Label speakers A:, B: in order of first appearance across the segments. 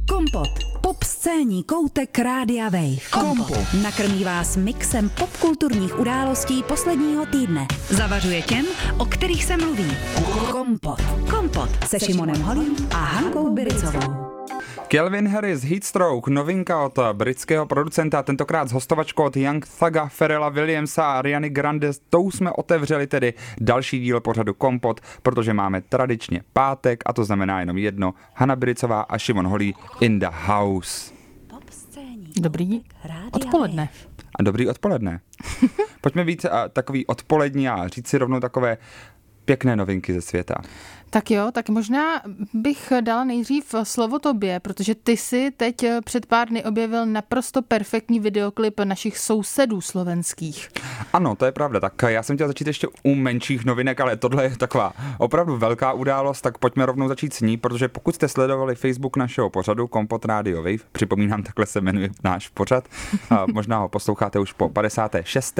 A: Kompot. Pop scénní koutek Rádia Wave. Kompot. Nakrmí vás mixem popkulturních událostí posledního týdne. Zavařuje těm, o kterých se mluví. Kompot. Kompot se Šimonem Holím a Hankou Biricovou.
B: Calvin Harris, Heatstroke, novinka od britského producenta, tentokrát s hostovačkou od Young Thuga, Pharrella Williamsa a Ariany Grande. Tou jsme otevřeli tedy další díl pořadu Kompot, protože máme tradičně pátek a to znamená jenom jedno. Hana Biricová a Šimon Holý in the house.
C: Dobrý odpoledne.
B: A dobrý odpoledne. Pojďme být takový odpolední a říct si rovnou takové pěkné novinky ze světa.
C: Tak jo, tak možná bych dala nejdřív slovo tobě, protože ty si teď před pár dny objevil naprosto perfektní videoklip našich sousedů slovenských.
B: Ano, to je pravda, tak já jsem chtěl začít ještě u menších novinek, ale tohle je taková opravdu velká událost, tak pojďme rovnou začít s ní, protože pokud jste sledovali Facebook našeho pořadu Kompot Radio Wave, připomínám, takhle se jmenuje náš pořad, možná ho posloucháte už po 56.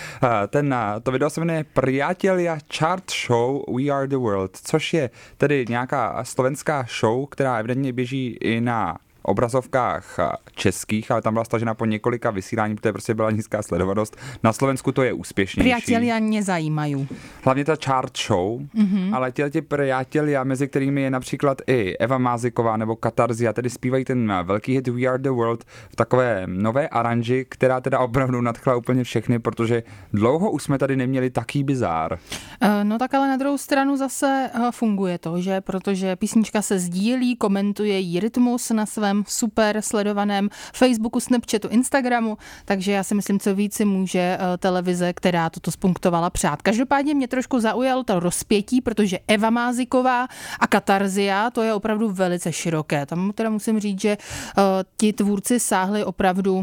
B: To video se jmenuje Priatelia Chart Show We Are the World, což je tedy nějaká slovenská show, která evidentně běží i na obrazovkách českých, ale tam byla stažena po několika vysílání, protože prostě byla nízká sledovanost. Na Slovensku to je úspěšnější.
C: Priatelia mě zajímají.
B: Hlavně ta chart show, ale ti priatelia, mezi kterými je například i Eva Máziková nebo Katarzia, tedy zpívají ten velký hit We Are the World v takové nové aranži, která teda opravdu nadchla úplně všechny, protože dlouho už jsme tady neměli taký bizár.
C: No tak ale na druhou stranu zase funguje to, že? Protože písnička se sdílí, komentuje jí rytmus na svém super sledovaném Facebooku, Snapchatu, Instagramu, takže já si myslím, co víc si může televize, která toto spunktovala, přát. Každopádně mě trošku zaujalo to rozpětí, protože Eva Máziková a Katarzia, to je opravdu velice široké. Tam teda musím říct, že ti tvůrci sáhli opravdu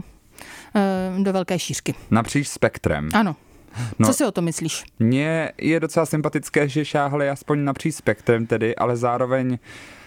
C: do velké šířky.
B: Napříč spektrem.
C: Ano.
B: No,
C: co si o to myslíš?
B: Mně je docela sympatické, že šáhli aspoň napříč spektrem tedy, ale zároveň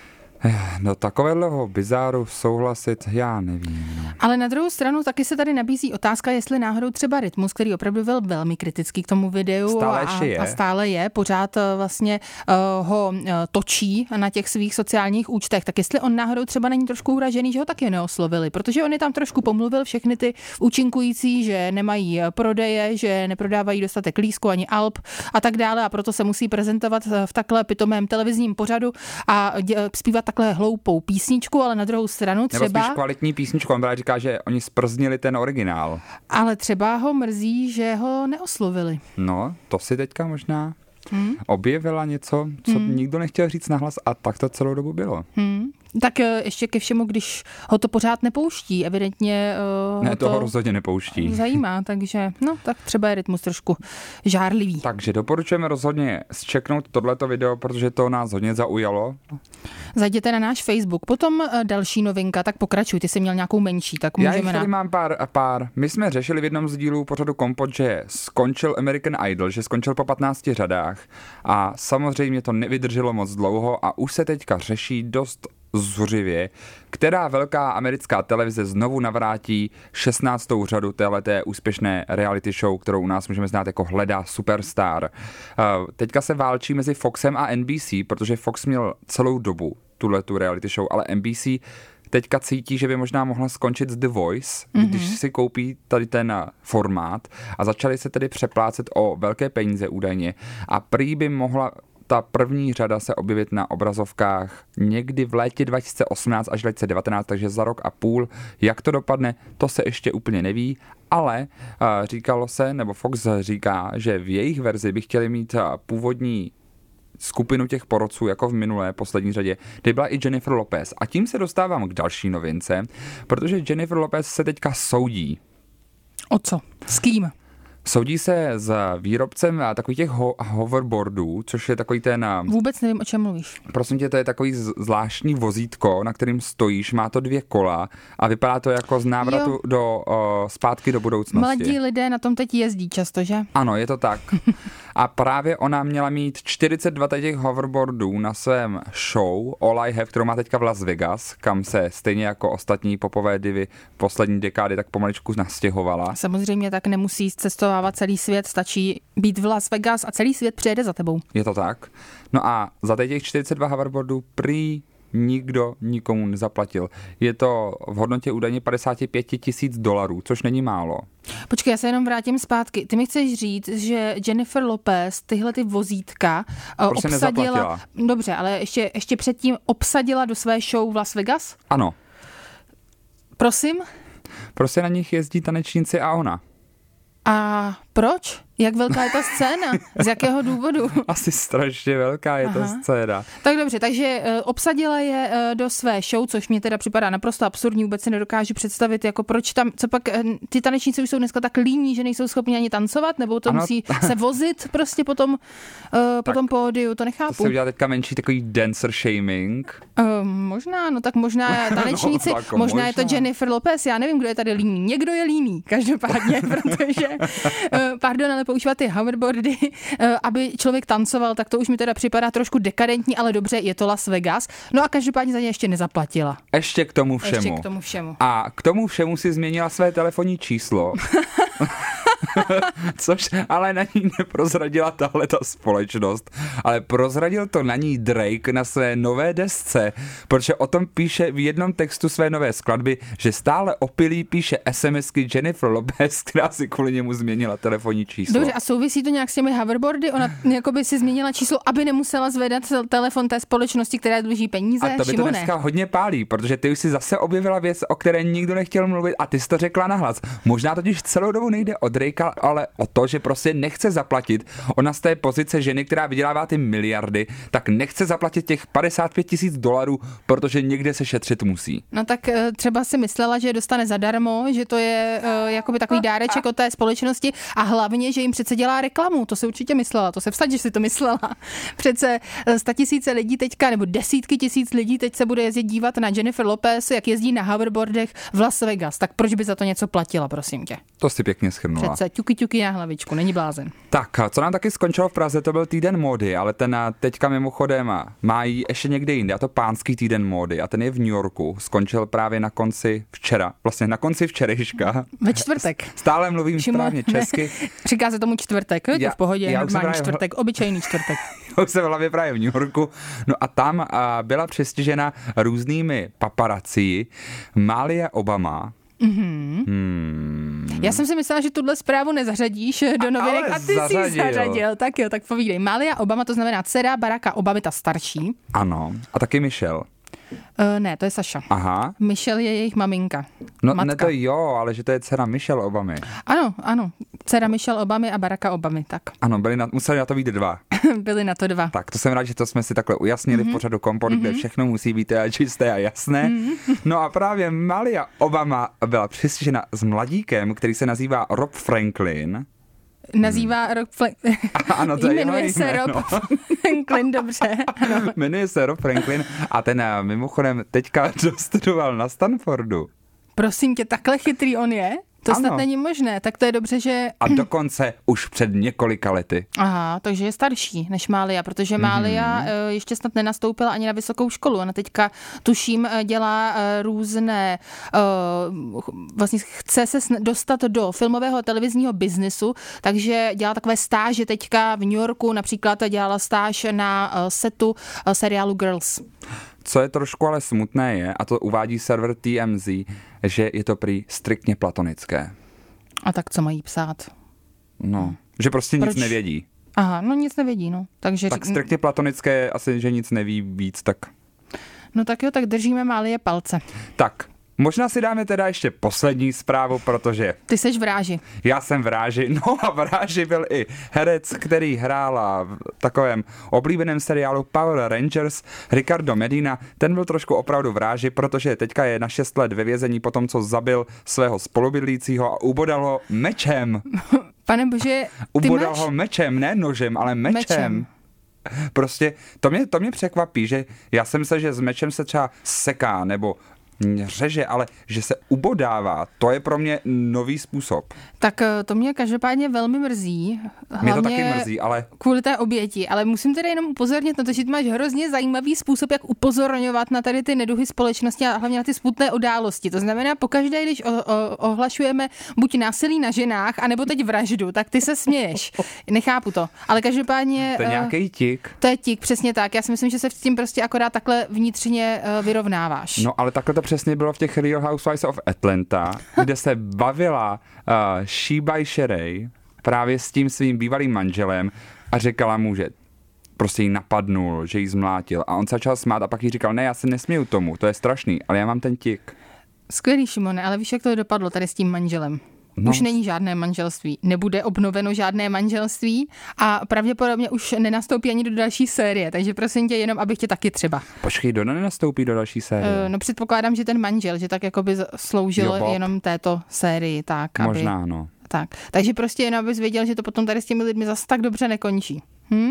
B: do takového bizáru souhlasit, já nevím. No.
C: Ale na druhou stranu taky se tady nabízí otázka, jestli náhodou třeba rytmus, který opravdu byl velmi kritický k tomu videu a stále je, pořád vlastně ho točí na těch svých sociálních účtech, tak jestli on náhodou třeba není trošku uražený, že ho taky neoslovili, protože on je tam trošku pomluvil všechny ty účinkující, že nemají prodeje, že neprodávají dostatek lísku ani alb a tak dále a proto se musí prezentovat v takhle pitomém televizním pořadu a zpívat takhle hloupou písničku, ale na druhou stranu třeba...
B: Nebo spíš kvalitní písničku, on říká, že oni sprznili ten originál.
C: Ale třeba ho mrzí, že ho neoslovili.
B: No, to si teďka možná objevila něco, co nikdo nechtěl říct nahlas a tak to celou dobu bylo.
C: Tak ještě ke všemu, když ho to pořád nepouští, evidentně
B: ne, toho rozhodně nepouští.
C: Zajímá, takže no, tak třeba je rytmus trošku žárlivý.
B: Takže doporučujeme rozhodně zčeknout tohleto video, protože to nás hodně zaujalo.
C: Zajděte na náš Facebook. Potom další novinka, tak pokračuj, ty jsi měl nějakou menší, tak můžeme...
B: Já jich tady mám pár. My jsme řešili v jednom z dílů pořadu Kompot, že skončil American Idol, že skončil po 15 řadách a samozřejmě to nevydrželo moc dlouho a už se teďka řeší dost zuřivě, která velká americká televize znovu navrátí 16. řadu téhleté úspěšné reality show, kterou u nás můžeme znát jako Hledá superstar. Teďka se válčí mezi Foxem a NBC, protože Fox měl celou dobu tuhletu reality show, ale NBC teďka cítí, že by možná mohla skončit The Voice, když si koupí tady ten formát a začali se tedy přeplácet o velké peníze údajně a prý by mohla ta první řada se objevit na obrazovkách někdy v létě 2018 až 2019, takže za rok a půl. Jak to dopadne, to se ještě úplně neví, ale říkalo se, nebo Fox říká, že v jejich verzi by chtěli mít původní skupinu těch porodců, jako v minulé poslední řadě, kde byla i Jennifer Lopez. A tím se dostávám k další novince, protože Jennifer Lopez se teďka soudí.
C: O co? S kým?
B: Soudí se s výrobcem takových těch hoverboardů, což je takový ten...
C: Vůbec nevím, o čem mluvíš.
B: Prosím tě, to je takový zvláštní vozítko, na kterým stojíš, má to 2 kola a vypadá to jako z návratu zpátky do budoucnosti.
C: Mladí lidé na tom teď jezdí často, že?
B: Ano, je to tak. A právě ona měla mít 42 těch hoverboardů na svém show All I Have, kterou má teďka v Las Vegas, kam se stejně jako ostatní popové divy poslední dekády tak pomaličku nastěhovala.
C: Samozřejmě tak nemusí cestovávat celý svět, stačí být v Las Vegas a celý svět přijede za tebou.
B: Je to tak. No a za těch 42 hoverboardů prý nikdo nikomu nezaplatil. Je to v hodnotě údajně $55,000, což není málo.
C: Počkej, já se jenom vrátím zpátky. Ty mi chceš říct, že Jennifer Lopez tyhle ty vozítka
B: prostě obsadila...
C: Dobře, ale ještě předtím obsadila do své show v Las Vegas?
B: Ano.
C: Prosím?
B: Prostě na nich jezdí tanečníci a ona.
C: A proč? Jak velká je ta scéna? Z jakého důvodu?
B: Asi strašně velká je ta scéna.
C: Tak dobře, takže obsadila je do své show, což mě teda připadá naprosto absurdní, vůbec si nedokážu představit, jako proč tam, co pak ty tanečníci už jsou dneska tak líní, že nejsou schopni ani tancovat, nebo to musí se vozit prostě po tom pódiu, to nechápu.
B: To se udělá teďka menší takový dancer shaming.
C: Možná, no tak možná tanečníci, no, možná je to Jennifer Lopez, já nevím, kdo je tady líný. Někdo je líný, každopádně, protože, pardon, ale používat ty hoverboardy, aby člověk tancoval, tak to už mi teda připadá trošku dekadentní, ale dobře, je to Las Vegas. No a každopádně za ně ještě nezaplatila.
B: Ještě k tomu všemu. A k tomu všemu si změnila své telefonní číslo. Což ale na ní neprozradila tahle ta společnost, ale prozradil to na ní Drake na své nové desce, protože o tom píše v jednom textu své nové skladby, že stále opilý píše SMSky Jennifer Lopez, která si kvůli němu změnila telefonní číslo.
C: Dobře, a souvisí to nějak s těmi hoverboardy? Ona jakoby si změnila číslo, aby nemusela zvedat telefon té společnosti, která dluží peníze?
B: A to by to dneska hodně pálí, protože ty už si zase objevila věc, o které nikdo nechtěl mluvit a ty jsi to řekla nahlas. Možná totiž celou dobu nejde o Drake, ale o to, že prostě nechce zaplatit. Ona z té pozice ženy, která vydělává ty miliardy, tak nechce zaplatit těch $55,000, protože někde se šetřit musí.
C: No tak třeba si myslela, že dostane zadarmo, že to je jakoby takový dáreček od té společnosti a hlavně, že jim přece dělá reklamu. To se určitě myslela, to se vstať, že si to myslela. Přece 100 000 lidí teďka, nebo desítky tisíc lidí teď se bude jezdit dívat na Jennifer Lopez, jak jezdí na hoverboardech v Las Vegas. Tak proč by za to něco platila, prosím tě?
B: To si pěkně shrnula.
C: Přece ťuky na hlavičku, není blázen.
B: Tak, co nám taky skončilo v Praze, to byl týden módy, ale ten teďka mimochodem má ještě někde jinde, a to pánský týden módy, a ten je v New Yorku. Skončil právě na konci včerejška.
C: Ve čtvrtek.
B: Stále mluvím správně česky.
C: Říká se tomu čtvrtek, je to v pohodě, normální čtvrtek, obyčejný čtvrtek.
B: Už jsem hlavně právě v New Yorku. No a tam byla přestižena různými paparazzi Malia Obama.
C: Já jsem si myslela, že tuhle zprávu nezařadíš do novinek a ty jsi zařadil. Tak jo, tak povídej. Malia Obama, to znamená dcera Baracka Obamy, ta starší.
B: Ano, a taky Michelle.
C: Ne, to je Saša.
B: Aha.
C: Michelle je jejich maminka.
B: No matka. Ne to jo, ale že to je dcera Michelle Obamy.
C: Ano, dcera Michelle Obamy a Baracka Obamy, tak.
B: Ano, museli na to být dva.
C: Byli na to dva.
B: Tak, to jsem rád, že to jsme si takhle ujasnili v pořadu Kompot, kde všechno musí být čisté a jasné. No a právě Malia Obama byla přestižena s mladíkem, který se nazývá Rob Franklin.
C: Nazývá Rob Franklin.
B: Ano, to je
C: jmenuje se Rob Franklin, dobře. Ano.
B: Jmenuje se Rob Franklin a ten mimochodem teďka dostudoval na Stanfordu.
C: Prosím tě, takhle chytrý on je? To snad není možné, tak to je dobře, že...
B: A dokonce už před několika lety.
C: Aha, takže je starší než Mália, protože Mália ještě snad nenastoupila ani na vysokou školu. Ona teďka, tuším, dělá různé... Vlastně chce se dostat do filmového televizního biznesu, takže dělá takové stáže teďka v New Yorku, například dělala stáž na setu seriálu Girls.
B: Co je trošku ale smutné je, a to uvádí server TMZ, že je to prý striktně platonické.
C: A tak co mají psát?
B: No, že prostě nic nevědí.
C: Aha, no nic nevědí, no. Takže
B: tak striktně platonické asi, že nic neví víc, tak...
C: No tak jo, tak držíme Málie palce.
B: Tak, možná si dáme teda ještě poslední zprávu, protože...
C: Ty seš v ráži.
B: Já jsem v ráži, no a v ráži byl i herec, který hrál v takovém oblíbeném seriálu Power Rangers, Ricardo Medina. Ten byl trošku opravdu v ráži, protože teďka je na 6 let ve vězení po tom, co zabil svého spolubydlícího a ubodal ho mečem.
C: Pane bože,
B: ubodal ho mečem, ne nožem, ale mečem. Prostě to mě překvapí, že já jsem myslel, že s mečem se třeba seká, nebo řeže, ale že se ubodává, to je pro mě nový způsob.
C: Tak to mě každopádně velmi mrzí.
B: Mě to taky mrzí, ale...
C: Kvůli té oběti, ale musím teda jenom upozornit na to, že ty máš hrozně zajímavý způsob, jak upozorňovat na tady ty neduhy společnosti a hlavně na ty smutné události. To znamená, pokaždé, když ohlašujeme buď násilí na ženách, anebo teď vraždu, tak ty se směješ. Nechápu to. Ale každopádně...
B: To je nějaký tik.
C: To je tik, přesně tak. Já si myslím, že se s tím prostě akorát takhle vnitřně vyrovnáváš.
B: No, ale takhle to přesně bylo v těch Real Housewives of Atlanta, kde se bavila Sheba Sherry právě s tím svým bývalým manželem a řekala mu, že prostě jí napadnul, že jí zmlátil a on se začal smát a pak jí říkal, ne, já se nesměju tomu, to je strašný, ale já mám ten tik.
C: Skvělý, Šimone, ale víš, jak to dopadlo tady s tím manželem? No. Už není žádné manželství, nebude obnoveno žádné manželství a pravděpodobně už nenastoupí ani do další série, takže prosím tě, jenom abych tě taky třeba.
B: Počkej, kdo nenastoupí do další série?
C: No předpokládám, že ten manžel, že tak jako by sloužil jenom této sérii, tak.
B: Možná, no.
C: Tak, takže prostě jenom abys věděl, že to potom tady s těmi lidmi zase tak dobře nekončí.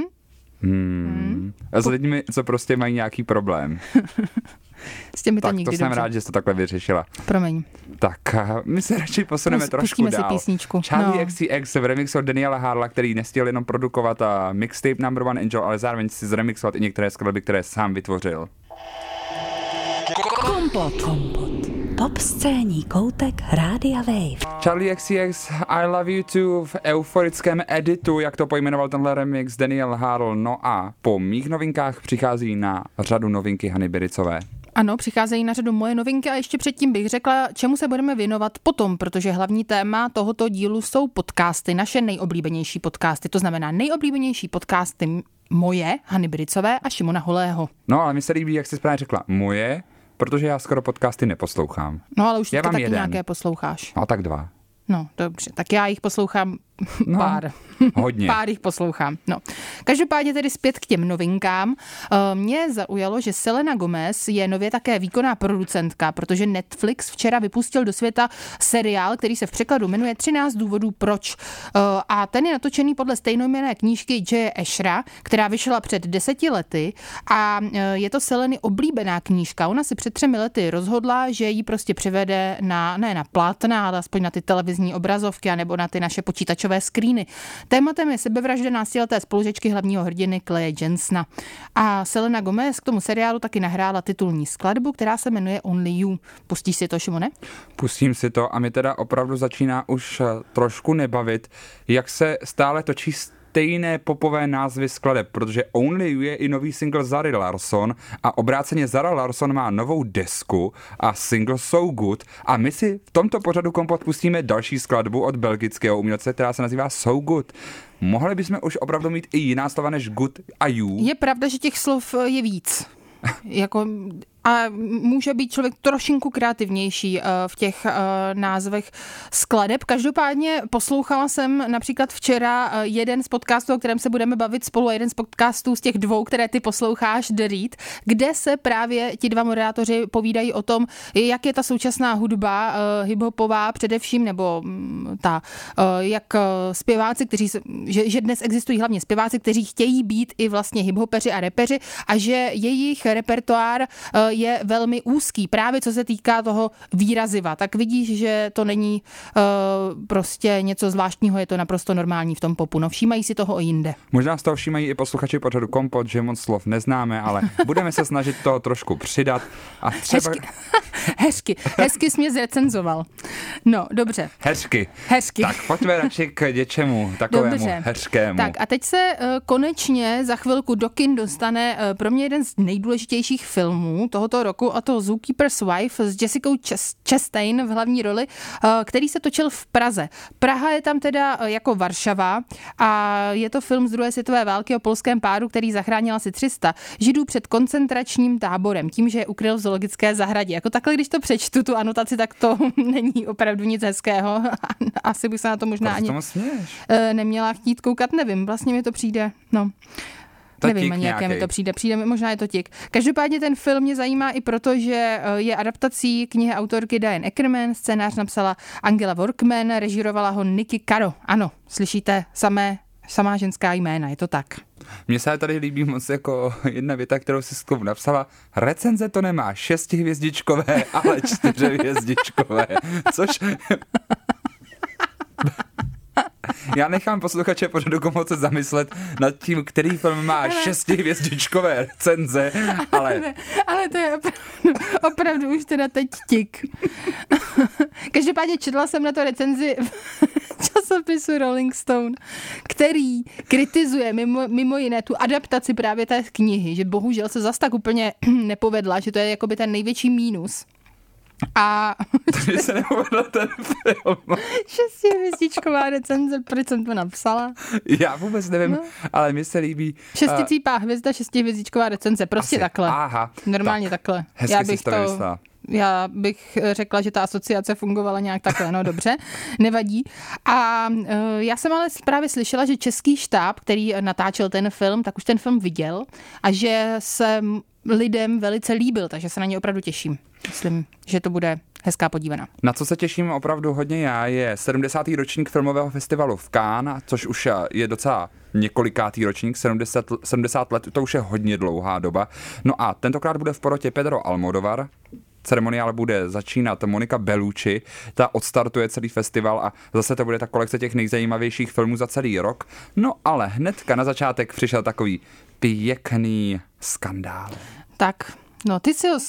B: A s lidmi, co prostě mají nějaký problém.
C: S těmi to
B: tak
C: nikdy
B: to jsem
C: dobře.
B: rád, že jsi to takhle vyřešila.
C: Promiň.
B: Tak my se radši posuneme trošku dál.
C: Si písničku.
B: Charlie XCX v remixu od Daniela Harla, který nestihl jenom produkovat mixtape Number One Angel, ale zároveň si zremixovat i některé skladby, které sám vytvořil.
A: Kompot. Pop scéní koutek Rádia Wave.
B: Charlie XCX I Love You Too v euforickém editu, jak to pojmenoval tenhle remix Daniel Harl. No a po mých novinkách přichází na řadu novinky Hany Bericové.
C: Ano, přicházejí na řadu moje novinky a ještě předtím bych řekla, čemu se budeme věnovat potom, protože hlavní téma tohoto dílu jsou podcasty, naše nejoblíbenější podcasty, to znamená nejoblíbenější podcasty moje, Hany Bericové a Šimona Holého.
B: No, ale mi se líbí, jak jsi správně řekla, moje, protože já skoro podcasty neposlouchám.
C: No, ale už
B: já
C: taky
B: jeden.
C: Nějaké posloucháš.
B: No, tak 2.
C: No, dobře, tak já jich poslouchám pár.
B: Hodně.
C: Pár jich poslouchám. No. Každopádně tedy zpět k těm novinkám. Mě zaujalo, že Selena Gomez je nově také výkonná producentka, protože Netflix včera vypustil do světa seriál, který se v překladu jmenuje 13 důvodů proč. A ten je natočený podle stejnojmenné knížky J. Ashera, která vyšla před 10 lety a je to Seleny oblíbená knížka. Ona si před 3 lety rozhodla, že ji prostě přivede ne na plátna, ale aspoň na ty televizní obrazovky nebo na ty naše počítačové screeny. Tématem je sebevražda náctileté spolužečky hlavního hrdiny Claye Jensona. A Selena Gomez k tomu seriálu taky nahrála titulní skladbu, která se jmenuje Only You. Pustíš si to, Šimone?
B: Pustím si to a mi teda opravdu začíná už trošku nebavit, jak se stále točí stejné popové názvy skladeb, protože Only You je i nový single Zary Larsson a obráceně Zara Larsson má novou desku a single So Good a my si v tomto pořadu Kompot pustíme další skladbu od belgického umělce, která se nazývá So Good. Mohli bychom už opravdu mít i jiná slova než good a you?
C: Je pravda, že těch slov je víc. A může být člověk trošinku kreativnější v těch názvech skladeb. Každopádně poslouchala jsem například včera jeden z podcastů, o kterém se budeme bavit spolu, a jeden z podcastů z těch 2, které ty posloucháš, The Read, kde se právě ti 2 moderátoři povídají o tom, jak je ta současná hudba hiphopová především, nebo jak zpěváci, že dnes existují hlavně zpěváci, kteří chtějí být i vlastně hiphopeři a repeři a že jejich repertoár je velmi úzký, právě co se týká toho výraziva. Tak vidíš, že to není prostě něco zvláštního, je to naprosto normální v tom popu. No, všímají si toho i jinde.
B: Možná z toho všímají i posluchači pořadu Kompot, že moc slov neznáme, ale budeme se snažit toho trošku přidat. A třeba...
C: Hezky jsi mě zrecenzoval. No, dobře.
B: Hezky. Tak pojďme radši k něčemu takovému hezkému.
C: Tak a teď se konečně za chvilku do kin dostane pro mě jeden z nejdůležitějších filmů tohoto roku, a to Zookeeper's Wife s Jessicou Chastain v hlavní roli, který se točil v Praze. Praha je tam teda jako Varšava a je to film z druhé světové války o polském páru, který zachránil asi 300 Židů před koncentračním táborem, tím, že je ukryl v zoologické zahradě. Jako takhle, když to přečtu, tu anotaci, tak to není opravdu nic hezkého. Asi bych se na to možná ani neměla chtít koukat, nevím, vlastně mi to přijde, no. Nevím ani, jaké mi to přijde, možná je to tik. Každopádně ten film mě zajímá i proto, že je adaptací knihy autorky Diane Ackerman, scénář napsala Angela Workman, režírovala ho Nikki Caro. Ano, slyšíte samé samá ženská jména, je to tak.
B: Mně se tady líbí moc jako jedna věta, kterou si Sklovu napsala. Recenze to nemá 6hvězdičkové, ale 4hvězdičkové. Což... Já nechám posluchače pořadu Kompot se zamyslet nad tím, který film má 6hvězdičkové recenze, ale...
C: Ale to je opravdu už teda teď tik. Každopádně četla jsem na to recenzi v časopisu Rolling Stone, který kritizuje mimo jiné tu adaptaci právě té knihy, že bohužel se zas tak úplně nepovedla, že to je jakoby ten největší mínus. A
B: takže se nepovedl ten film.
C: 6hvězdičková recenze, proč jsem to napsala?
B: Já vůbec nevím, ale mi se líbí.
C: Šesticípá hvězda, 6hvězdičková recenze, prostě asi takhle.
B: Aha.
C: Normálně tak, takhle. Já bych řekla, že ta asociace fungovala nějak takhle, no dobře, nevadí. A já jsem ale právě slyšela, že český štáb, který natáčel ten film, tak už ten film viděl a že se lidem velice líbil, takže se na ně opravdu těším. Myslím, že to bude hezká podívaná.
B: Na co se těším opravdu hodně já, je 70. ročník filmového festivalu v Cannes, což už je docela několikátý ročník, 70 let, to už je hodně dlouhá doba. No a tentokrát bude v porotě Pedro Almodovar, ceremoniál bude začínat Monica Bellucci, ta odstartuje celý festival a zase to bude ta kolekce těch nejzajímavějších filmů za celý rok. No ale hnedka na začátek přišel takový pěkný skandál.
C: Tak, no ty si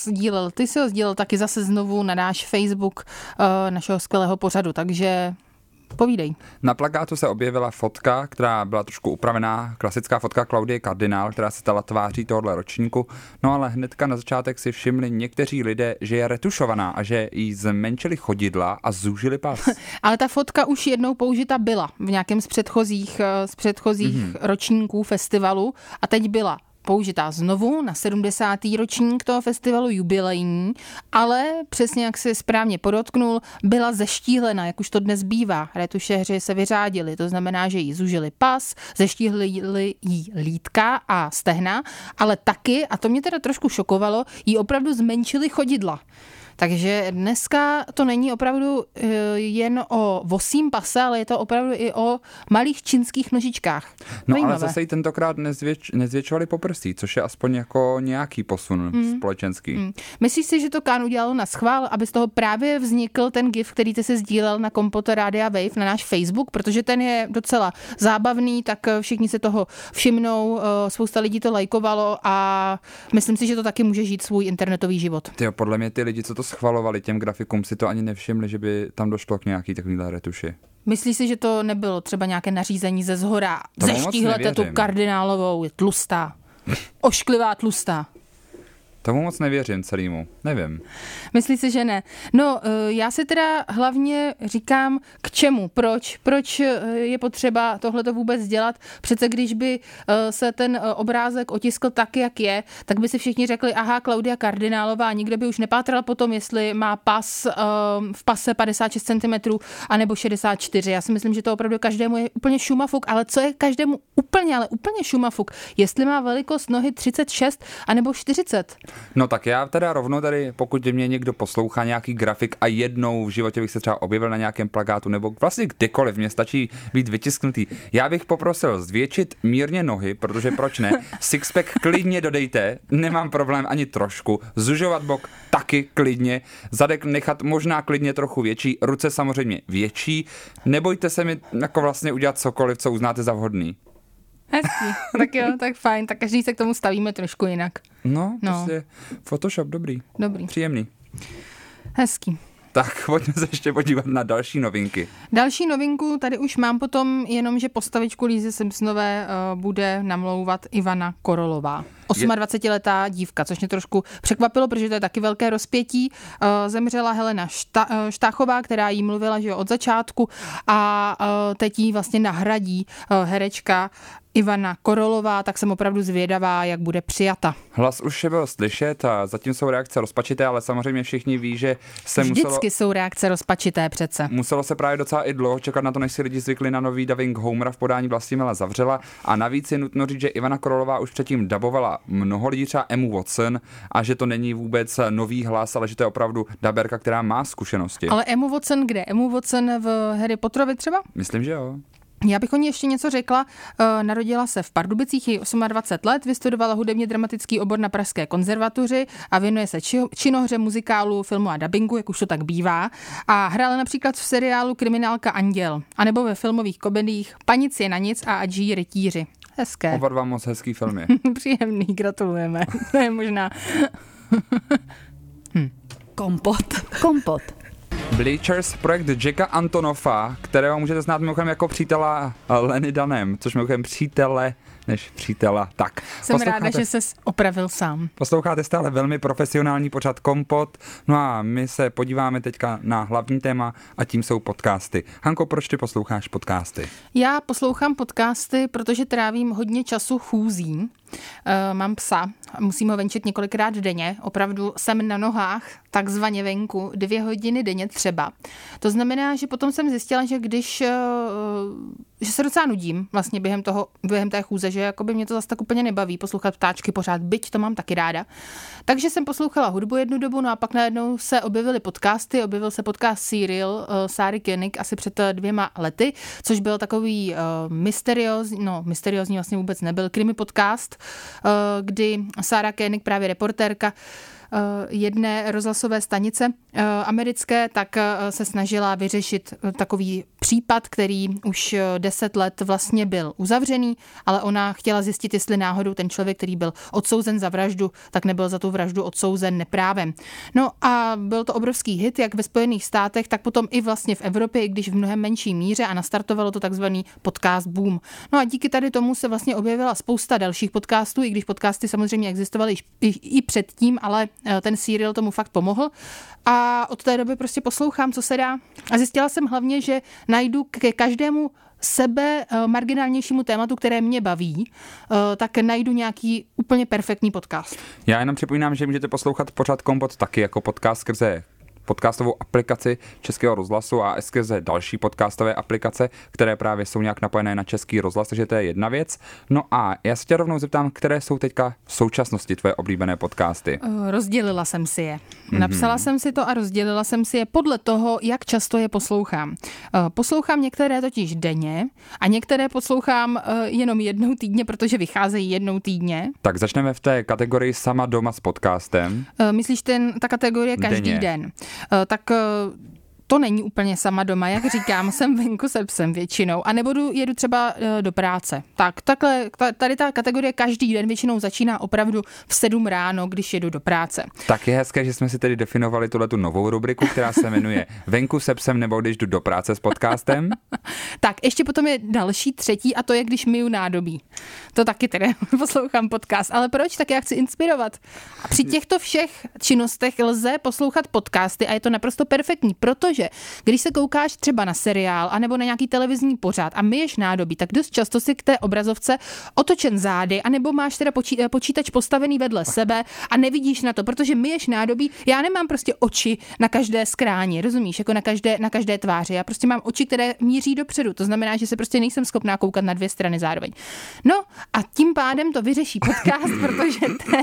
C: ho sdílel taky zase znovu na náš Facebook našeho skvělého pořadu, takže povídej.
B: Na plakátu se objevila fotka, která byla trošku upravená, klasická fotka Claudie Cardinal, která se stala tváří tohohle ročníku, no ale hnedka na začátek si všimli někteří lidé, že je retušovaná a že jí zmenšili chodidla a zúžili pas. Ale
C: ta fotka už jednou použita byla v nějakém z předchozích ročníků festivalu a teď byla použitá znovu na 70. ročník toho festivalu jubilejní, ale přesně jak si správně podotknul, byla zeštíhlena, jak už to dnes bývá. Retušéři se vyřádili, to znamená, že jí zužili pas, zeštíhli jí lítka a stehna, ale taky, a to mě teda trošku šokovalo, jí opravdu zmenšili chodidla. Takže dneska to není opravdu jen o vosím pase, ale je to opravdu i o malých čínských nožičkách.
B: No zajímavé. Ale zase jí tentokrát nezvětšovali poprsí, což je aspoň jako nějaký posun společenský.
C: Myslíš si, že to Cannes udělalo na schvál, aby z toho právě vznikl ten gif, který ty si sdílel na Kompot Rádia Wave na náš Facebook, protože ten je docela zábavný, tak všichni se toho všimnou, spousta lidí to lajkovalo a myslím si, že to taky může žít svůj internetový život.
B: Tyjo, podle mě ty lidi, co to schvalovali těm grafikům, si to ani nevšimli, že by tam došlo k nějaký takovýhle retuši.
C: Myslíš si, že to nebylo třeba nějaké nařízení ze zhora? Zeštíhlete tu kardinálovou, je tlustá. Ošklivá tlustá.
B: Tomu moc nevěřím celýmu, nevím.
C: Myslíš si, že ne? No, já si teda hlavně říkám, k čemu, proč je potřeba tohleto vůbec dělat. Přece když by se ten obrázek otiskl tak, jak je, tak by si všichni řekli, aha, Claudia Kardinálová, nikdo by už nepátral potom, jestli má pas v pase 56 cm anebo 64. Já si myslím, že to opravdu každému je úplně šumafuk, ale co je každému úplně šumafuk, jestli má velikost nohy 36 anebo 40.
B: No tak já teda rovnou tady, pokud mě někdo poslouchá nějaký grafik a jednou v životě bych se třeba objevil na nějakém plakátu nebo vlastně kdekoliv, mě stačí být vytisknutý. Já bych poprosil zvětšit mírně nohy, protože proč ne? Sixpack klidně dodejte, nemám problém ani trošku. Zužovat bok taky klidně, zadek nechat možná klidně trochu větší, ruce samozřejmě větší. Nebojte se mi jako vlastně udělat cokoliv, co uznáte za vhodný.
C: Hezký, tak jo, tak fajn, tak každý se k tomu stavíme trošku jinak.
B: No. Prostě Photoshop, dobrý. Příjemný.
C: Hezký.
B: Tak pojďme se ještě podívat na další novinky.
C: Další novinku tady už mám potom jenom, že postavičku Lízy Simpsonové bude namlouvat Ivana Korolová. 28letá dívka, což mě trošku překvapilo, protože to je taky velké rozpětí. Zemřela Helena Štáchová, která jí mluvila, že od začátku a teď jí vlastně nahradí herečka Ivana Korolová, tak jsem opravdu zvědavá, jak bude přijata.
B: Hlas už je byl slyšet a zatím jsou reakce rozpačité, ale samozřejmě všichni ví, že se
C: vždycky jsou reakce rozpačité přece.
B: Muselo se právě docela i dlouho čekat na to, než si lidi zvykli na nový dubbing Homera v podání Vlastimila Zavřela a navíc je nutno říct, že Ivana Korolová už předtím dabovala mnoho lidí, třeba Emmu Watson, a že to není vůbec nový hlas, ale že to je opravdu daberka, která má zkušenosti.
C: Ale Emmu Watson kde? Emmu Watson v Harry Potterovi třeba?
B: Myslím, že jo.
C: Já bych o ní ještě něco řekla. Narodila se v Pardubicích, jí 28 let, vystudovala hudebně dramatický obor na Pražské konzervatoři a věnuje se činohře, muzikálu, filmu a dabingu, jak už to tak bývá. A hrála například v seriálu Kriminálka Anděl, anebo ve filmových komediích Panic je na nic a Adží rytíři. Hezké.
B: Oba dva moc hezký filmy.
C: Příjemný, gratulujeme. To je možná...
A: Kompot.
B: Bleachers, projekt Jacka Antonoffa, kterého můžete znát mimochodem jako přítela Lenny Danem, což mimochodem přítele než přítela. Tak.
C: Jsem ráda, že ses opravil sám.
B: Posloucháte stále velmi profesionální pořad Kompot, no a my se podíváme teďka na hlavní téma a tím jsou podcasty. Hanko, proč ty posloucháš podcasty?
C: Já poslouchám podcasty, protože trávím hodně času chůzí. Mám psa, musím ho venčit několikrát denně, opravdu jsem na nohách, takzvaně venku, 2 hodiny denně třeba. To znamená, že potom jsem zjistila, že že se docela nudím vlastně během té chůze, že jakoby mě to zase tak úplně nebaví poslouchat ptáčky pořád, byť to mám taky ráda. Takže jsem poslouchala hudbu jednu dobu, no a pak najednou se objevily podcasty, objevil se podcast Serial Sáry Koenig asi před 2 lety, což byl takový mysteriózní vlastně vůbec nebyl, krimi podcast, kdy Sára Koenig, právě reportérka jedné rozhlasové stanice americké, tak se snažila vyřešit takový případ, který už 10 let vlastně byl uzavřený, ale ona chtěla zjistit, jestli náhodou ten člověk, který byl odsouzen za vraždu, tak nebyl za tu vraždu odsouzen neprávem. No a byl to obrovský hit, jak ve Spojených státech, tak potom i vlastně v Evropě, i když v mnohem menší míře, a nastartovalo to takzvaný podcast boom. No a díky tady tomu se vlastně objevila spousta dalších podcastů, i když podcasty samozřejmě existovaly i předtím, ale ten serial tomu fakt pomohl. A od té doby prostě poslouchám, co se dá. A zjistila jsem hlavně, že najdu ke každému marginálnějšímu tématu, které mě baví, tak najdu nějaký úplně perfektní podcast.
B: Já jenom připomínám, že můžete poslouchat pořad Kompot taky jako podcast skrze podcastovou aplikaci Českého rozhlasu a skrze další podcastové aplikace, které právě jsou nějak napojené na Český rozhlas, takže to je jedna věc. No a já se tě rovnou zeptám, které jsou teďka v současnosti tvoje oblíbené podcasty?
C: Rozdělila jsem si je. Napsala jsem si to a rozdělila jsem si je podle toho, jak často je poslouchám. Poslouchám některé totiž denně a některé poslouchám jenom jednou týdně, protože vycházejí jednou týdně.
B: Tak začneme v té kategorii sama doma s podcastem.
C: Myslíš ta kategorie každý den? Tak to není úplně sama doma, jak říkám, jsem venku se psem většinou, a nebo jedu třeba do práce. Takhle, tady ta kategorie každý den většinou začíná opravdu v 7 ráno, když jedu do práce.
B: Tak je hezké, že jsme si tedy definovali tuhletu novou rubriku, která se jmenuje Venku se psem nebo když jdu do práce s podcastem.
C: Tak, ještě potom je další, třetí, a to je, když myju nádobí. To taky tedy poslouchám podcast. Ale proč? Tak já chci inspirovat. A při těchto všech činnostech lze poslouchat podcasty a je to naprosto perfektní, protože když se koukáš třeba na seriál anebo na nějaký televizní pořad a myješ nádobí, tak dost často si k té obrazovce otočen zády, anebo máš teda počítač postavený vedle sebe a nevidíš na to, protože myješ nádobí. Já nemám prostě oči na každé skráni, rozumíš, jako na každé tváři. Já prostě mám oči, které míří dopředu. To znamená, že se prostě nejsem schopná koukat na 2 strany zároveň. No a tím pádem to vyřeší podcast, protože ten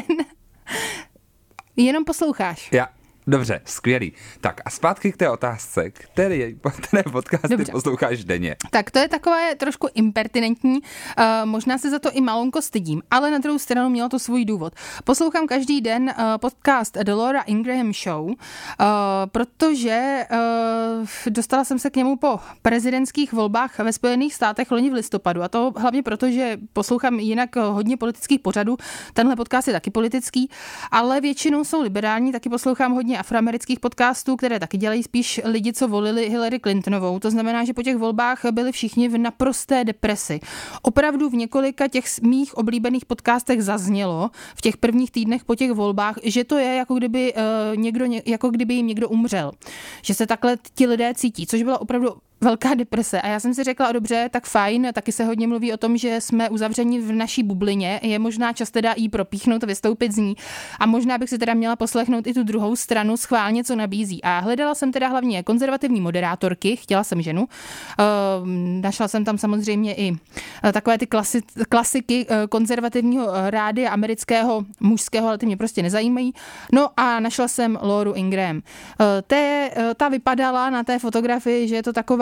C: jenom posloucháš.
B: Dobře, skvělý. Tak a zpátky k té otázce, které podcasty posloucháš denně? Tak
C: to je takové trošku impertinentní, možná se za to i malonko stydím, ale na druhou stranu mělo to svůj důvod. Poslouchám každý den podcast The Laura Ingraham Show, protože dostala jsem se k němu po prezidentských volbách ve Spojených státech loni v listopadu, a to hlavně proto, že poslouchám jinak hodně politických pořadů. Tenhle podcast je taky politický, ale většinou jsou liberální, taky poslouchám hodně afroamerických podcastů, které taky dělají spíš lidi, co volili Hillary Clintonovou. To znamená, že po těch volbách byli všichni v naprosté depresi. Opravdu v několika těch mých oblíbených podcastech zaznělo v těch prvních týdnech po těch volbách, že to je jako kdyby jim někdo umřel. Že se takhle ti lidé cítí, což byla opravdu velká deprese. A já jsem si řekla, dobře, tak fajn, taky se hodně mluví o tom, že jsme uzavřeni v naší bublině, je možná čas teda jí propíchnout a vystoupit z ní. A možná bych si teda měla poslechnout i tu druhou stranu, schválně, co nabízí. A hledala jsem teda hlavně konzervativní moderátorky, chtěla jsem ženu. Našla jsem tam samozřejmě i takové ty klasiky konzervativního rádia amerického, mužského, ale ty mě prostě nezajímají. No a našla jsem Lauru Ingraham. Ta vypadala na té fotografii, že je to taková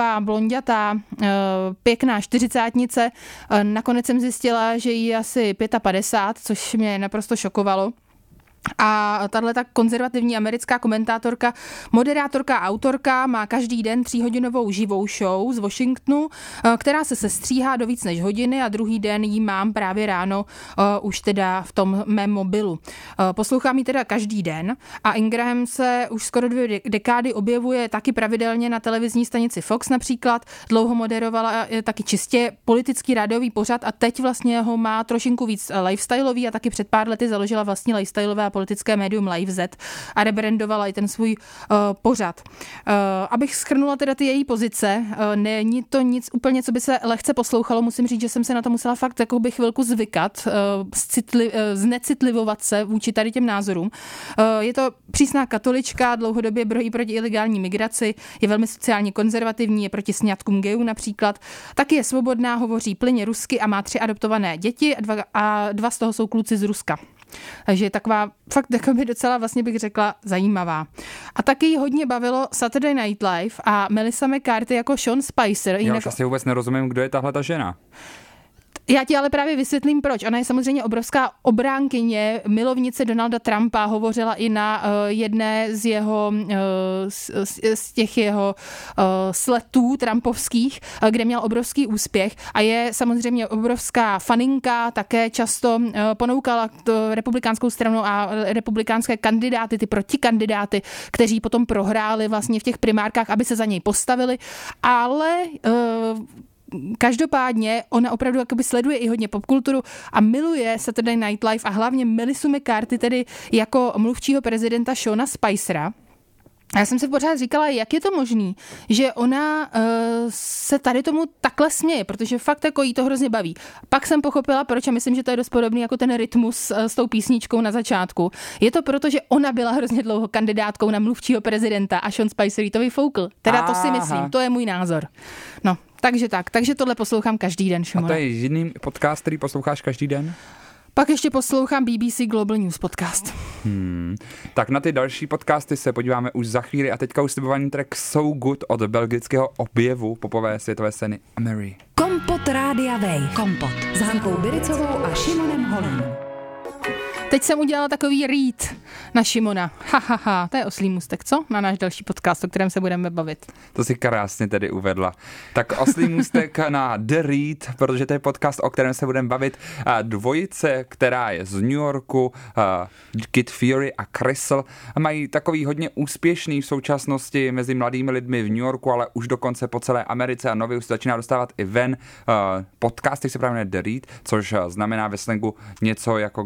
C: taková blonďatá, pěkná 40-tnice. Nakonec jsem zjistila, že jí asi 55, což mě naprosto šokovalo. A tahle ta konzervativní americká komentátorka, moderátorka a autorka má každý den 3hodinovou živou show z Washingtonu, která se sestříhá do víc než hodiny a druhý den ji mám právě ráno už teda v tom mém mobilu. Poslouchám ji teda každý den a Ingraham se už skoro 2 dekády objevuje taky pravidelně na televizní stanici Fox například. Dlouho moderovala taky čistě politický rádiový pořad a teď vlastně ho má trošinku víc lifestyleový a taky před pár lety založila vlastní lifestyleové politické médium LiveZ a rebrandovala i ten svůj pořad. Abych shrnula teda ty její pozice, není to nic úplně, co by se lehce poslouchalo, musím říct, že jsem se na to musela fakt jakoby chvilku zvykat, znecitlivovat se vůči tady těm názorům. Je to přísná katolička, dlouhodobě brojí proti ilegální migraci, je velmi sociálně konzervativní, je proti sňatkům gayů například, taky je svobodná, hovoří plynně rusky a má 3 adoptované děti a 2 z toho jsou kluci z Ruska. Takže je taková fakt takový docela vlastně bych řekla zajímavá. A taky jí hodně bavilo Saturday Night Live a Melissa McCarthy jako Sean Spicer.
B: Já už asi vůbec nerozumím, kdo je tahle ta žena.
C: Já ti ale právě vysvětlím, proč. Ona je samozřejmě obrovská obránkyně, milovnice Donalda Trumpa, hovořila i na jedné z jeho z těch jeho sletů trumpovských, kde měl obrovský úspěch a je samozřejmě obrovská faninka, také často ponoukala republikánskou stranu a republikánské kandidáty, ty protikandidáty, kteří potom prohráli vlastně v těch primárkách, aby se za něj postavili, ale každopádně ona opravdu jakoby sleduje i hodně popkulturu a miluje Saturday Night Live a hlavně Melissu McCarthy, tedy jako mluvčího prezidenta Seana Spicera. A já jsem si pořád říkala, jak je to možný, že ona se tady tomu takhle směje, protože fakt jako jí to hrozně baví. Pak jsem pochopila, proč a myslím, že to je dost podobný jako ten rytmus s tou písničkou na začátku. Je to proto, že ona byla hrozně dlouho kandidátkou na mluvčího prezidenta a Sean Spicer jí to vyfoukl. Teda to si myslím, to je můj názor. No, takže tohle poslouchám každý den, Šimone.
B: A to je jiný podcast, který posloucháš každý den?
C: Pak ještě poslouchám BBC Global News podcast.
B: Tak na ty další podcasty se podíváme už za chvíli a teďka už slibovaný track So Good od belgického objevu popové světové scény Mary.
A: Kompot Rádia Wave. Kompot s Hankou Biricovou a Šimonem Holem.
C: Teď jsem udělala takový read na Šimona. To je oslý můstek, co? Na náš další podcast, o kterém se budeme bavit.
B: To si krásně tedy uvedla. Tak oslý můstek na The Read, protože to je podcast, o kterém se budeme bavit. Dvojice, která je z New Yorku, Kid Fury a Crystal, mají takový hodně úspěšný v současnosti mezi mladými lidmi v New Yorku, ale už dokonce po celé Americe a nově už se začíná dostávat i ven. Podcast, který se právě jmenuje The Read, což znamená ve slangu něco jako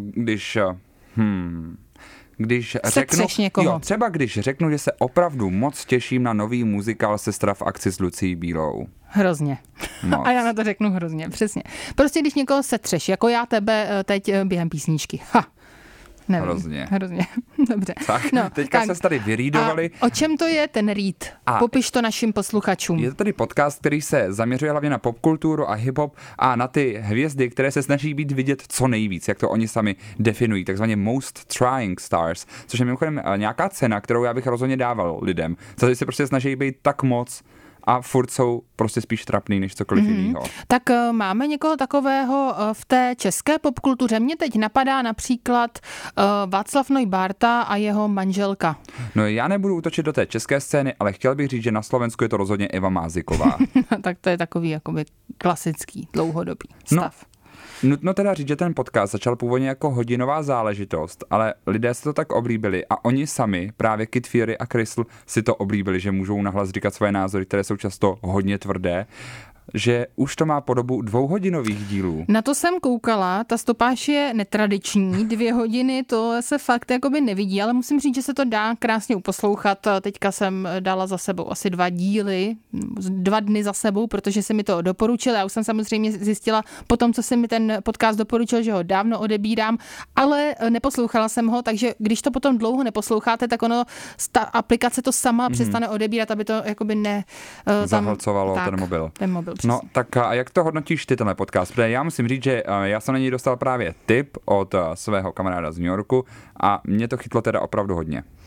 B: když řeknu, že se opravdu moc těším na nový muzikál Sestra v akci s Lucií Bílou.
C: Hrozně. A já na to řeknu hrozně, přesně. Prostě když někoho setřeš, jako já tebe teď během písničky. Nevím. Hrozně. Dobře.
B: Tak, teďka se tady vyrýdovali.
C: O čem to je ten read? Popiš to našim posluchačům.
B: Je to tedy podcast, který se zaměřuje hlavně na popkulturu a hip-hop a na ty hvězdy, které se snaží být vidět co nejvíc, jak to oni sami definují, takzvaně Most Trying Stars, což je mimochodem nějaká cena, kterou já bych rozhodně dával lidem, protože se prostě snaží být tak moc a furt jsou prostě spíš trapný než cokoliv jiného.
C: Tak máme někoho takového v té české popkultuře. Mně teď napadá například Václav Noj Bárta a jeho manželka.
B: No já nebudu útočit do té české scény, ale chtěl bych říct, že na Slovensku je to rozhodně Eva Máziková.
C: Tak to je takový jakoby klasický, dlouhodobý stav.
B: Nutno teda říct, že ten podcast začal původně jako hodinová záležitost, ale lidé si to tak oblíbili a oni sami, právě Kid Fury a Crystal, si to oblíbili, že můžou nahlas říkat své názory, které jsou často hodně tvrdé, že už to má podobu 2hodinových dílů.
C: Na to jsem koukala, ta stopáž je netradiční, 2 hodiny, to se fakt jakoby nevidí, ale musím říct, že se to dá krásně uposlouchat. Teďka jsem dala za sebou asi 2 díly, 2 dny za sebou, protože se mi to doporučil. Já už jsem samozřejmě zjistila po tom, co se mi ten podcast doporučil, že ho dávno odebírám, ale neposlouchala jsem ho, takže když to potom dlouho neposloucháte, tak ono, ta aplikace to sama přestane odebírat, aby to jakoby
B: zahlcovalo ten mobil. No, tak a jak to hodnotíš ty tenhle podcast? Protože já musím říct, že já jsem na něj dostal právě tip od svého kamaráda z New Yorku a mě to chytlo teda opravdu hodně.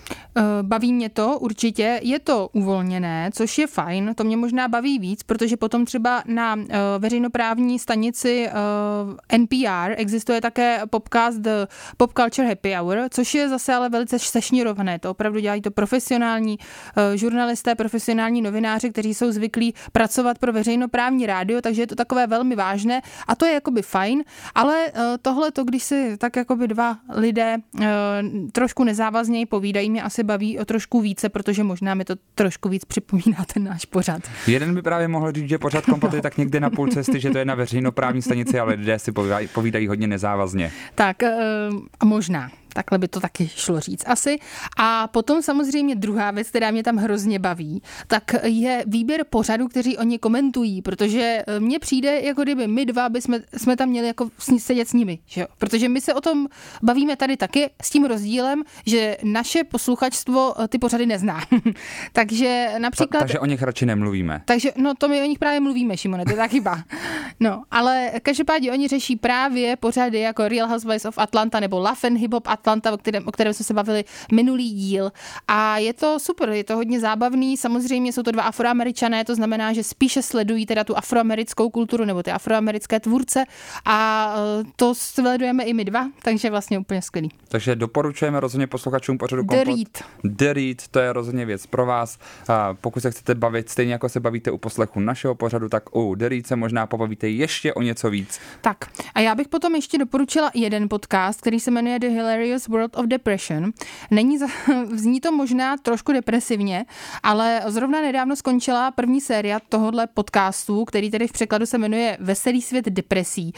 C: Baví mě to určitě, je to uvolněné, což je fajn, to mě možná baví víc, protože potom třeba na veřejnoprávní stanici NPR existuje také podcast Pop Culture Happy Hour, což je zase ale velice sešněrované, to opravdu dělají to profesionální žurnalisté, profesionální novináři, kteří jsou zvyklí pracovat pro veřejnoprávní rádio, takže je to takové velmi vážné a to je jakoby fajn, ale tohle to, když si tak jakoby dva lidé trošku nezávazněji povídají, mě asi baví o trošku více, protože možná mi to trošku víc připomíná ten náš pořad.
B: Jeden by právě mohl říct, že pořad Kompot je tak někde na půl cesty, že to je na veřejnoprávní stanici, ale lidé si povídají hodně nezávazně.
C: Tak možná. Takhle by to taky šlo říct asi. A potom samozřejmě druhá věc, která mě tam hrozně baví, tak je výběr pořadů, kteří oni komentují, protože mně přijde, jako kdyby my dva jsme tam měli jako sedět s nimi, že jo? Protože my se o tom bavíme tady taky s tím rozdílem, že naše posluchačstvo ty pořady nezná. Takže například...
B: Takže o nich radši nemluvíme.
C: Takže, no to my o nich právě mluvíme, Šimone, to je ta chyba. No, ale každopádně oni řeší právě pořady jako Real Housewives of Atlanta nebo Love and Hip Hop Atlanta, o kterém jsme se bavili minulý díl. A je to super, je to hodně zábavný. Samozřejmě jsou to dva Afroameričané, to znamená, že spíše sledují teda tu afroamerickou kulturu nebo ty afroamerické tvůrce a to sledujeme i my dva, takže vlastně úplně skvělý.
B: Takže doporučujeme rozhodně posluchačům pořadu Kompot. The Read, to je rozhodně věc pro vás. A pokud se chcete bavit, stejně jako se bavíte u poslechu našeho pořadu, tak u The Read se možná pobavíte ještě o něco víc.
C: Tak a já bych potom ještě doporučila jeden podcast, který se jmenuje The Hilarious World of Depression. Zní to možná trošku depresivně, ale zrovna nedávno skončila první série tohohle podcastu, který tedy v překladu se jmenuje Veselý svět depresí.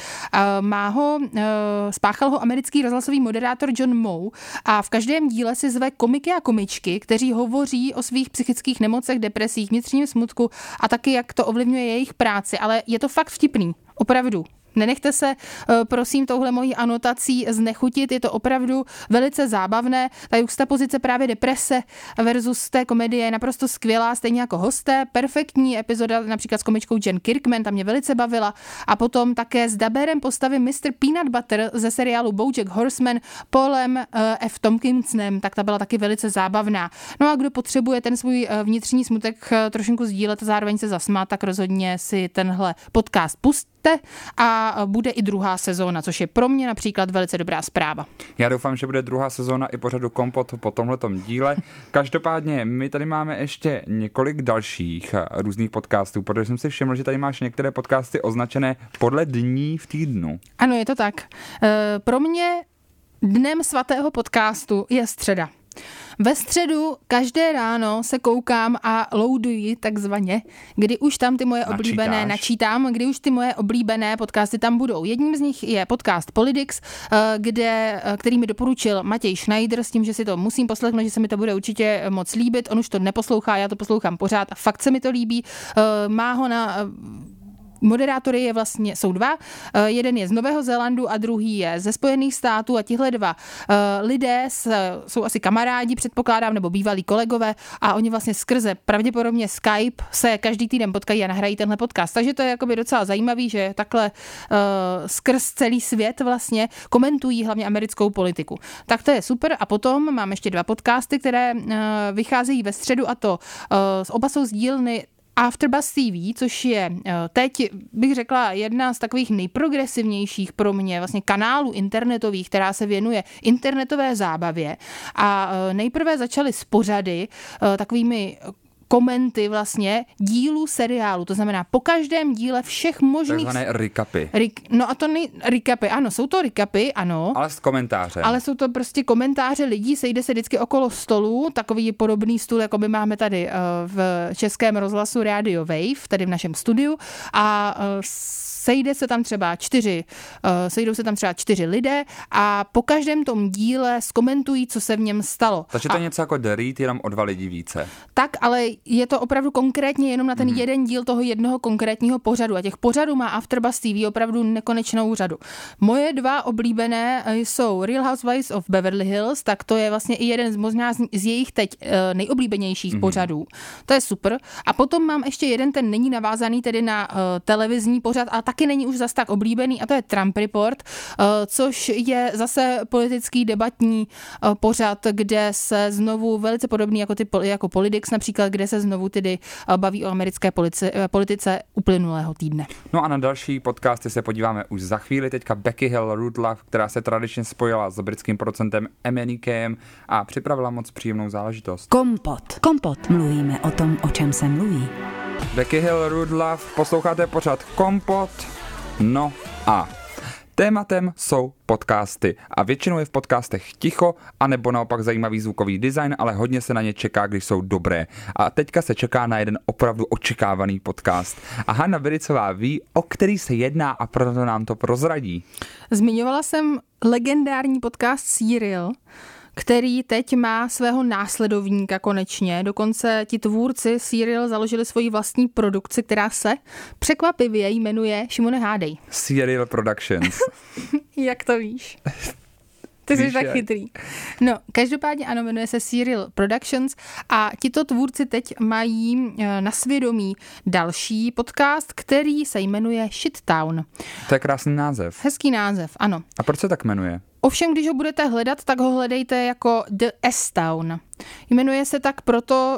C: Spáchal ho americký rozhlasový moderátor John Moe a v každém díle si zve komiky a komičky, kteří hovoří o svých psychických nemocech, depresích, vnitřním smutku a taky jak to ovlivňuje jejich práci, ale je to fakt vtipný, opravdu. Nenechte se, prosím, touhle mojí anotací znechutit, je to opravdu velice zábavné. Ta juxtapozice právě deprese versus té komedie je naprosto skvělá, stejně jako hosté. Perfektní epizoda například s komičkou Jen Kirkman, ta mě velice bavila. A potom také s dabérem postavy Mr. Peanut Butter ze seriálu BoJack Horseman Paulem F. Tompkinsonem, tak ta byla taky velice zábavná. No a kdo potřebuje ten svůj vnitřní smutek trošinku sdílet a zároveň se zasmát, tak rozhodně si tenhle podcast pusťte a bude i druhá sezóna, což je pro mě například velice dobrá zpráva.
B: Já doufám, že bude druhá sezóna i pořadu Kompot po tomhletom díle. Každopádně my tady máme ještě několik dalších různých podcastů, protože jsem si všiml, že tady máš některé podcasty označené podle dní v týdnu.
C: Ano, je to tak. Pro mě dnem svatého podcastu je středa. Ve středu každé ráno se koukám a loaduji takzvaně, kdy už tam ty moje oblíbené načítám, kdy už ty moje oblíbené podcasty tam budou. Jedním z nich je podcast Politics, který mi doporučil Matěj Schneider s tím, že si to musím poslechnout, že se mi to bude určitě moc líbit. On už to neposlouchá, já to poslouchám pořád a fakt se mi to líbí. Má ho na... Moderátory jsou dva, jeden je z Nového Zélandu a druhý je ze Spojených států a tihle dva lidé jsou asi kamarádi, předpokládám, nebo bývalí kolegové a oni vlastně skrze pravděpodobně Skype se každý týden potkají a nahrají tenhle podcast. Takže to je jakoby docela zajímavý, že takhle skrz celý svět vlastně komentují hlavně americkou politiku. Tak to je super a potom mám ještě dva podcasty, které vycházejí ve středu a to oba jsou z dílny AfterBuzz TV, což je teď, bych řekla, jedna z takových nejprogresivnějších pro mě vlastně kanálů internetových, která se věnuje internetové zábavě. A nejprve začali s pořady takovými komenty vlastně dílů seriálu, to znamená po každém díle všech možných...
B: Takzvané recapy.
C: No a to recapy, ano, jsou to recapy, ano.
B: Ale s komentářem.
C: Ale jsou to prostě komentáře lidí, sejde se vždycky okolo stolu, takový podobný stůl, jako by máme tady v Českém rozhlasu Radio Wave, tady v našem studiu a sejdou se tam třeba čtyři lidé a po každém tom díle zkomentují, co se v něm stalo.
B: Takže to je něco jako The Read, jenom o 2 lidi více.
C: Tak, ale je to opravdu konkrétně jenom na ten jeden díl toho jednoho konkrétního pořadu. A těch pořadů má AfterBuzz TV opravdu nekonečnou řadu. Moje dva oblíbené jsou Real Housewives of Beverly Hills, tak to je vlastně i jeden možná z jejich teď nejoblíbenějších pořadů. To je super. A potom mám ještě jeden, ten není navázaný tedy na televizní pořad, ale taky není už zas tak oblíbený, a to je Trump Report, což je zase politický debatní pořad, kde se znovu velice podobný jako Politics například, kde se znovu tedy baví o americké politice uplynulého týdne.
B: No a na další podcasty se podíváme už za chvíli. Teďka Becky Hill Rudolph, která se tradičně spojila s britským producentem Emenikem a připravila moc příjemnou záležitost.
A: Kompot. Mluvíme o tom, o čem se mluví.
B: Becky Hill Rudolph, posloucháte pořad Kompot. No a tématem jsou podcasty a většinou je v podcastech ticho, anebo naopak zajímavý zvukový design, ale hodně se na ně čeká, když jsou dobré. A teďka se čeká na jeden opravdu očekávaný podcast. A Hana Bericová ví, o který se jedná, a proto nám to prozradí.
C: Zmiňovala jsem legendární podcast Serial, který teď má svého následovníka konečně. Dokonce ti tvůrci Serial založili svoji vlastní produkci, která se překvapivě jmenuje, Šimone, hádej.
B: Serial Productions.
C: Jak to víš? Ty jsi tak chytrý. No, každopádně ano, jmenuje se Serial Productions a tito tvůrci teď mají na svědomí další podcast, který se jmenuje Shittown.
B: To je krásný název.
C: Hezký název, ano.
B: A proč se tak jmenuje?
C: Ovšem, když ho budete hledat, tak ho hledejte jako The S-Town. Jmenuje se tak proto,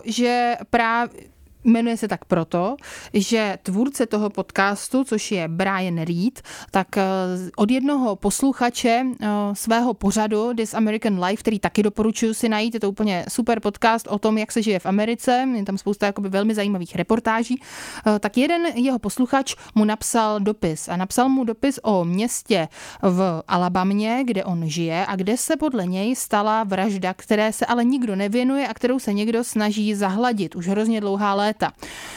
C: že tvůrce toho podcastu, což je Brian Reed, tak od jednoho posluchače svého pořadu This American Life, který taky doporučuji si najít, je to úplně super podcast o tom, jak se žije v Americe, je tam spousta jakoby velmi zajímavých reportáží, tak jeden jeho posluchač mu napsal dopis a napsal mu dopis o městě v Alabamě, kde on žije a kde se podle něj stala vražda, které se ale nikdo nevěnuje a kterou se někdo snaží zahladit už hrozně dlouhá léta.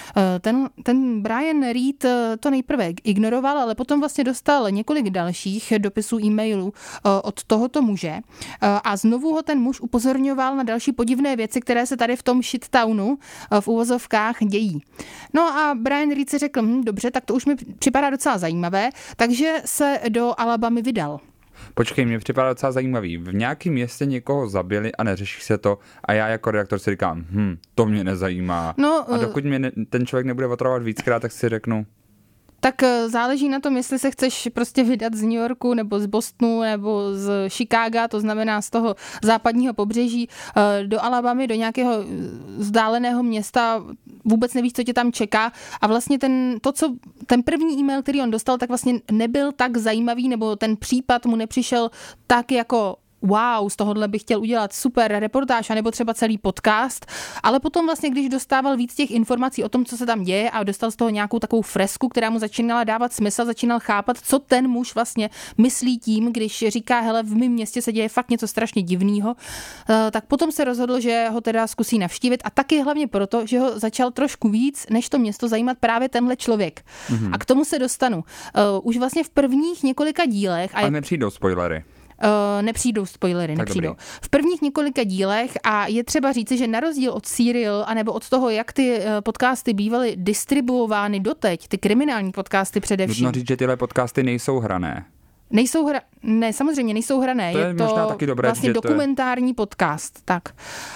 C: Ten Brian Reed to nejprve ignoroval, ale potom vlastně dostal několik dalších dopisů e-mailů od tohoto muže a znovu ho ten muž upozorňoval na další podivné věci, které se tady v tom Shittownu v uvozovkách dějí. No a Brian Reed si řekl, dobře, tak to už mi připadá docela zajímavé, takže se do Alabamy vydal.
B: Počkej, mě připadá docela zajímavý. V nějakém městě někoho zabili a neřeší se to a já jako redaktor si říkám, to mě nezajímá. No, a dokud mě ten člověk nebude otravovat víckrát, tak si řeknu.
C: Tak záleží na tom, jestli se chceš prostě vydat z New Yorku nebo z Bostonu nebo z Chicaga, to znamená z toho západního pobřeží do Alabamy, do nějakého vzdáleného města, vůbec nevíš, co tě tam čeká a vlastně ten první e-mail, který on dostal, tak vlastně nebyl tak zajímavý, nebo ten případ mu nepřišel tak jako wow, z tohohle bych chtěl udělat super reportáž, anebo třeba celý podcast, ale potom vlastně, když dostával víc těch informací o tom, co se tam děje a dostal z toho nějakou takovou fresku, která mu začínala dávat smysl, začínal chápat, co ten muž vlastně myslí tím, když říká, hele, v mém městě se děje fakt něco strašně divného, tak potom se rozhodl, že ho teda zkusí navštívit a taky hlavně proto, že ho začal trošku víc, než to město zajímat právě tenhle člověk. Mm-hmm. A k tomu se dostanu. Už vlastně v prvních několika dílech...
B: Ale nepřijdou spoilery.
C: Nepřijdou spoilery, nepřijdou. V prvních několika dílech a je třeba říci, že na rozdíl od Serial anebo od toho, jak ty podcasty bývaly distribuovány doteď, ty kriminální podcasty především.
B: Nutno říct, že tyhle podcasty nejsou hrané.
C: Ne, samozřejmě nejsou hrané.
B: To je možná taky dobré,
C: vlastně dokumentární podcast. Tak.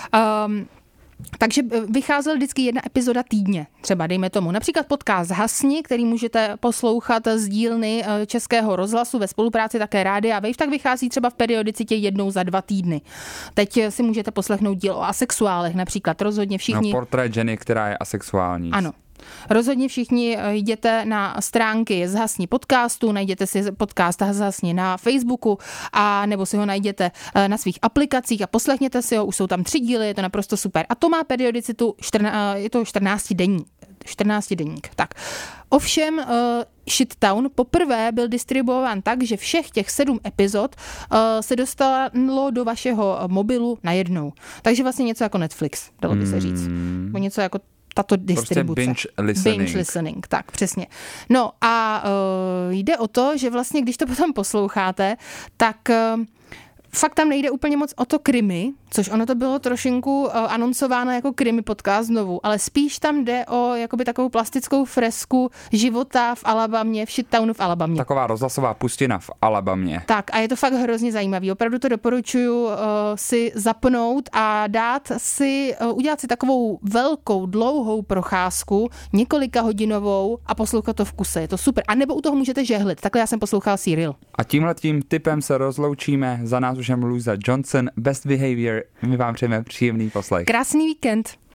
C: Takže vycházel vždycky jedna epizoda týdně, třeba dejme tomu. Například podcast Hasni, který můžete poslouchat z dílny Českého rozhlasu ve spolupráci také Rádia Wave, tak vychází třeba v periodicitě jednou za 2 týdny. Teď si můžete poslechnout díl o asexuálech, například rozhodně všichni.
B: No, portrét ženy, která je asexuální.
C: Ano. Rozhodně všichni jděte na stránky Zhasni podcastu, najděte si podcast Zhasni na Facebooku a nebo si ho najděte na svých aplikacích a poslechněte si ho, už jsou tam 3 díly, je to naprosto super. A to má periodicitu, je to 14 deník. Tak. Ovšem Shittown poprvé byl distribuován tak, že všech těch 7 epizod se dostalo do vašeho mobilu najednou. Takže vlastně něco jako Netflix, dalo by se říct. Nebo něco jako tato distribuce.
B: Prostě binge
C: listening, tak přesně. No a jde o to, že vlastně, když to potom posloucháte, tak fakt tam nejde úplně moc o to krimi, což ono to bylo trošinku anoncováno jako krimi podcast znovu, ale spíš tam jde o jakoby takovou plastickou fresku života v Alabamě, v Shittownu v Alabamě.
B: Taková rozhlasová pustina v Alabamě.
C: Tak a je to fakt hrozně zajímavý. Opravdu to doporučuji si zapnout a udělat si takovou velkou, dlouhou procházku, několika hodinovou a poslouchat to v kuse. Je to super. A nebo u toho můžete žehlit. Takhle já jsem poslouchal Serial.
B: A tímhletím tipem se rozloučíme. Za nás už je Louisa Johnson, Best Behavior. My vám přejeme příjemný poslech.
C: Krásný víkend.